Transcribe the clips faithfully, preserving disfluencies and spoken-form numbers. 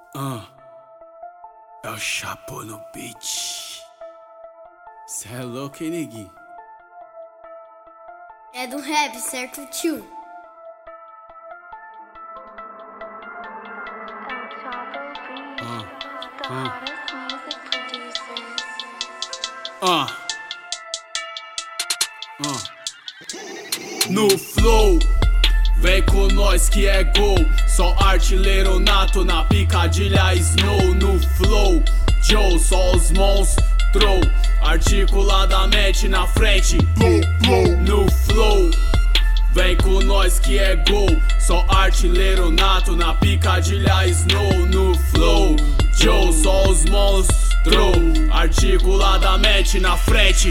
Uh, é o Chapo no beat. Cê é louco, hein, neguinho? É do rap, certo, tio? Uh, uh. Uh. Uh. No flow, vem com nós que é gol. Só artilheiro nato na picadilha Snow. No flow, Joe, só os monstros. Articuladamente na frente. No flow, vem com nós que é gol. Só artilheiro nato na picadilha Snow. No flow, Joe, só os monstros. Articuladamente na frente.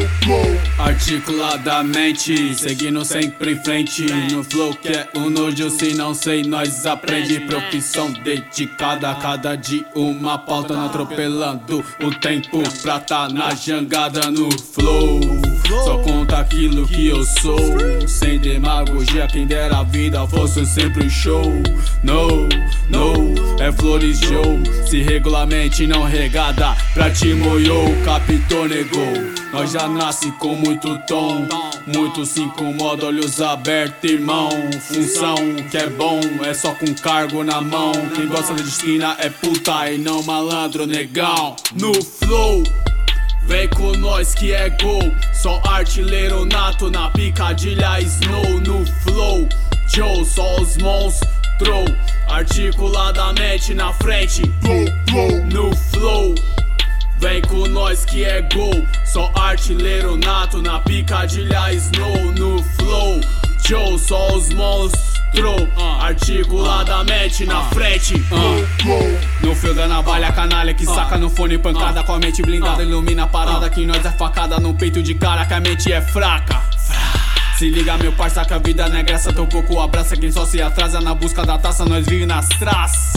Articuladamente, seguindo sempre em frente. No flow que é um nojo, se não sei, nós aprende. Profissão dedicada a cada dia, uma pauta não atropelando o tempo pra tá na jangada. No flow, só conta aquilo que eu sou, sem demagogia, quem dera a vida fosse sempre um show. No, no, é flores show. Se regulamente não regada, pra ti moiou, capitão negou. Nós já nasce com muito tom, muito se incomoda, olhos abertos, irmão. Função que é bom, é só com cargo na mão. Quem gosta de esquina é puta e não malandro, negão. No flow, vem com nós que é gol. Só artilheiro nato na picadilha Snow. No flow, Joe, só os monstros. Articuladamente na frente. No flow, vem com nós que é gol. Só artilheiro nato na picadilha Snow. No flow, Joe, só os monstros. Articuladamente na frente. uh. No fio da navalha, canalha que saca no fone, pancada com a mente blindada. Ilumina a parada que nós é facada no peito de cara que a mente é fraca. Se liga meu parça que a vida não é graça, teu coco abraça quem só se atrasa na busca da taça, nós vive nas traças.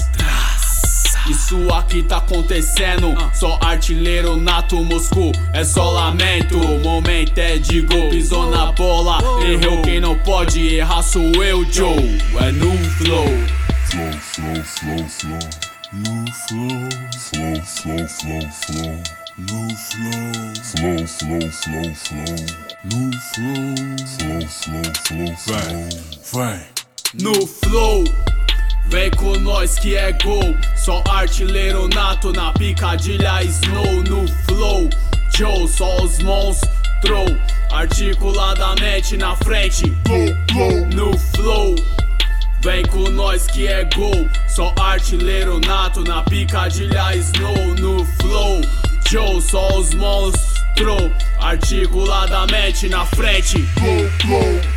Isso aqui tá acontecendo, só artilheiro nato, Moscou, é só lamento. O momento é de gol, pisou na bola, errou quem não pode errar, sou eu, Joe. É no flow. Flow, flow, flow, flow. No flow. Flow, flow, flow, flow. No flow. Flow, flow, flow, flow. No flow. Flow, flow, flow, flow. Vai, no flow, vem com nós que é gol. Só artilheiro nato na picadilha Snow. No flow, Joe, só os monstros. Articuladamente na frente. No flow, vem com nós que é gol. Só artilheiro nato na picadilha Snow. No flow, Joe, só os monstros. Articuladamente na frente.